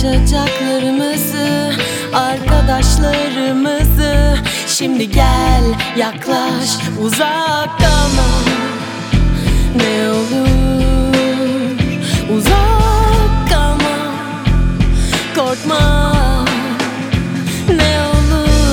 aşacaklarımızı, arkadaşlarımızı. Şimdi gel yaklaş, uzak kalma. Ne olur uzak kalma, korkma. Ne olur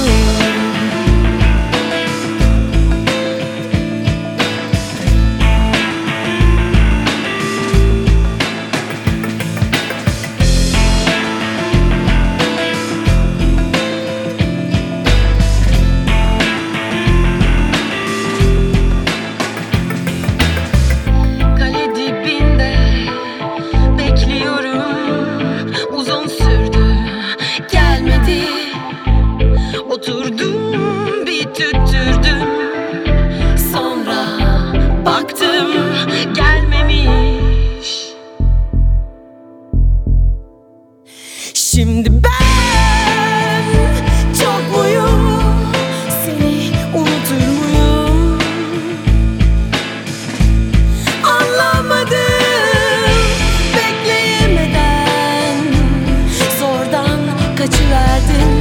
oturdum, bir tüttürdüm. Sonra baktım gelmemiş. Şimdi ben çok muyum, seni unutur muyum? Anlamadım, bekleyemeden zordan kaçıverdin.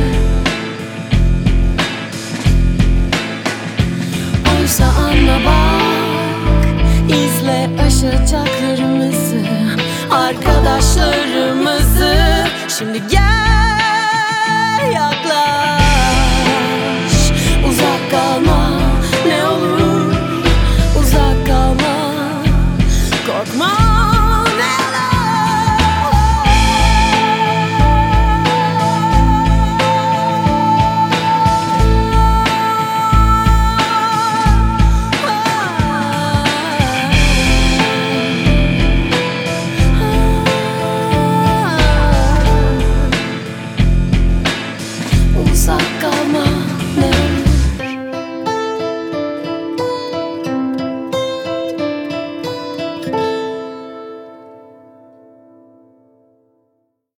Oysa anla bak, izle aşacaklarımızı, arkadaşlarımızı. Şimdi gel